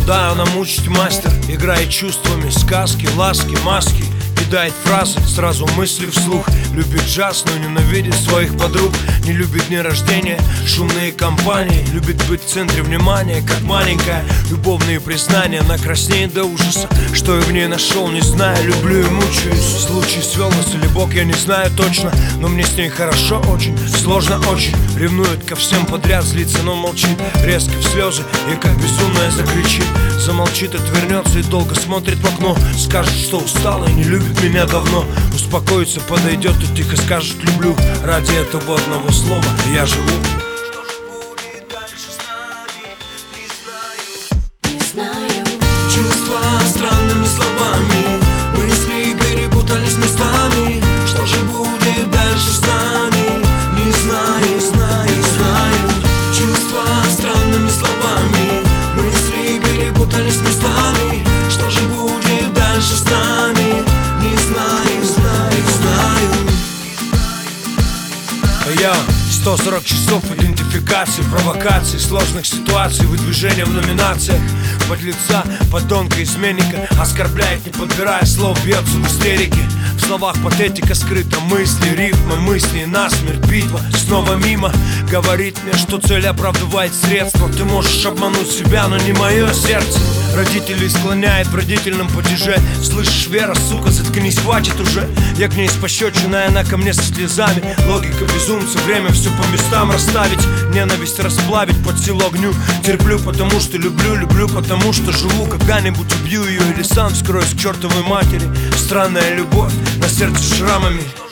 Да, она мучить мастер, играет чувствами, сказки, ласки, маски. Кидает фразы, сразу мысли вслух. Любит джаз, но ненавидит своих подруг. Не любит дни рождения, шумные компании. Любит быть в центре внимания, как маленькая. Любовные признания, она краснеет до ужаса. Что я в ней нашел, не знаю, люблю и мучаюсь. Случай свел нас или Бог, я не знаю точно. Но мне с ней хорошо очень, сложно очень. Ревнует ко всем подряд, злится, но молчит. Резко в слезы и как безумная закричит. Замолчит, отвернется и долго смотрит в окно. Скажет, что устала и не любит меня давно. Успокоится, подойдет и тихо скажет люблю. Ради этого одного слова я живу. Что же будет дальше с нами, не знаю. Чувства странными словами, мысли перепутались местами. Что же будет дальше с нами, не знаю, знаю, знаю. Чувства странными словами, мысли перепутались местами. Что же будет дальше с нами, не знаю, знаю, знаю. Я 140 часов идентификации, провокаций, сложных ситуаций, выдвижения в номинациях. Подлеца, подонка, изменника, оскорбляет, не подбирая слов, бьется в истерике. В словах патетика скрыта, мысли, рифмы, мысли, насмерть, битва снова мимо. Говорит мне, что цель оправдывает средства. Ты можешь обмануть себя, но не мое сердце. Родителей склоняет в родительном падеже. Слышишь, Вера, сука, заткнись, хватит уже. Я к ней с пощечиной, она ко мне со слезами. Логика безумца, время все по местам расставить. Ненависть расплавить, под силу огню. Терплю, потому что люблю, люблю, потому что живу. Когда-нибудь убью ее или сам скроюсь к чертовой матери. Странная любовь, на сердце шрамами.